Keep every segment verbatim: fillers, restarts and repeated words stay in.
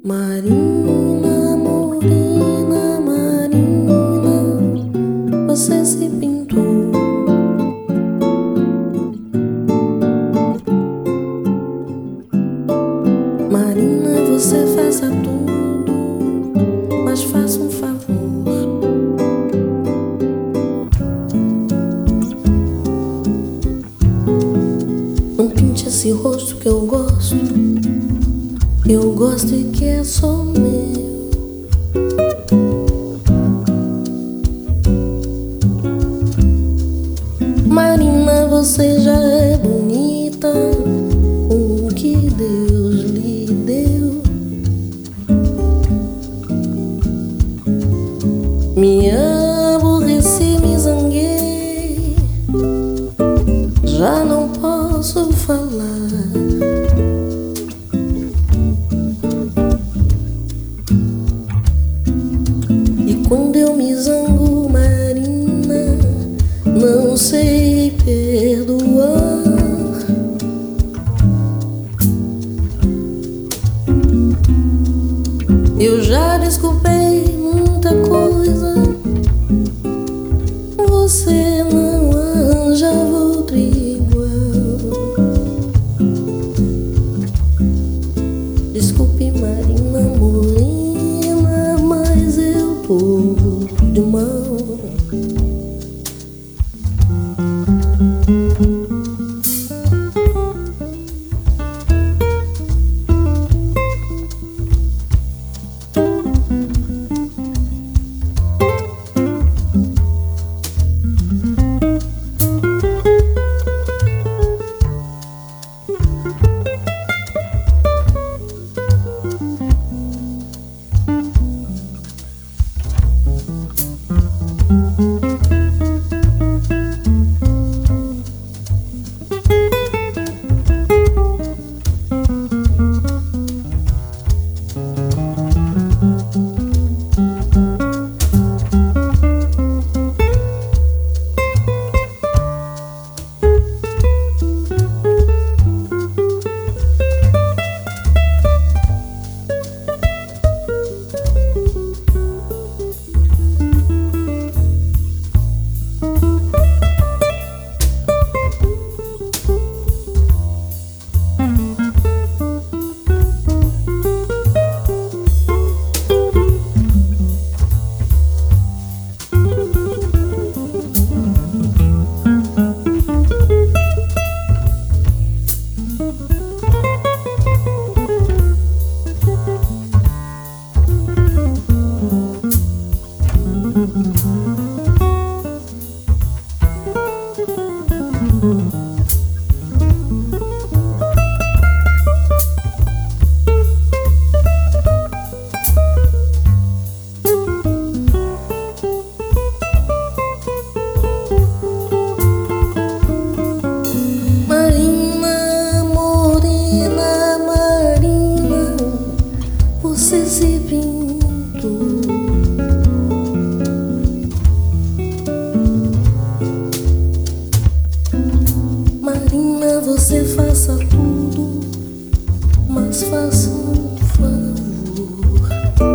Marina, morena, Marina, você se pintou. Marina, você faça tudo, mas faça um favor. Não pinte esse rosto que eu gosto, que eu gosto e que é só meu. Marina, você já é bonita com o que Deus lhe deu. Me aborreci, me zanguei, já não posso falar. E quando eu me zango, Marina, não sei perdoar. Eu já desculpei muita coisa, você não arranjava outro igual. Desculpe, Marina, morena, mas eu tô de mal. Marina, morena, Marina, você se pintou. Marina, você faça tudo, mas faça um favor.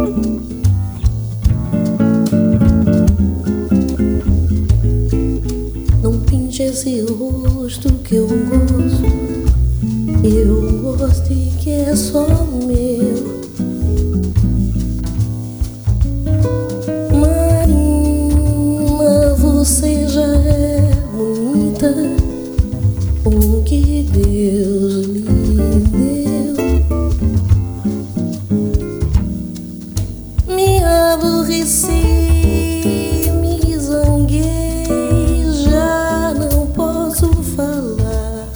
Não pinte esse rosto que eu gosto, eu gosto e que é só meu. Marina, você já é bonita com o que Deus lhe deu. Me aborreci, me zanguei, já não posso falar.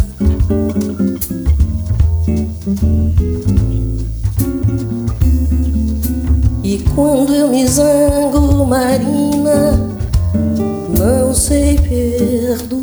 E quando eu me zango, Marina, não sei perdoar.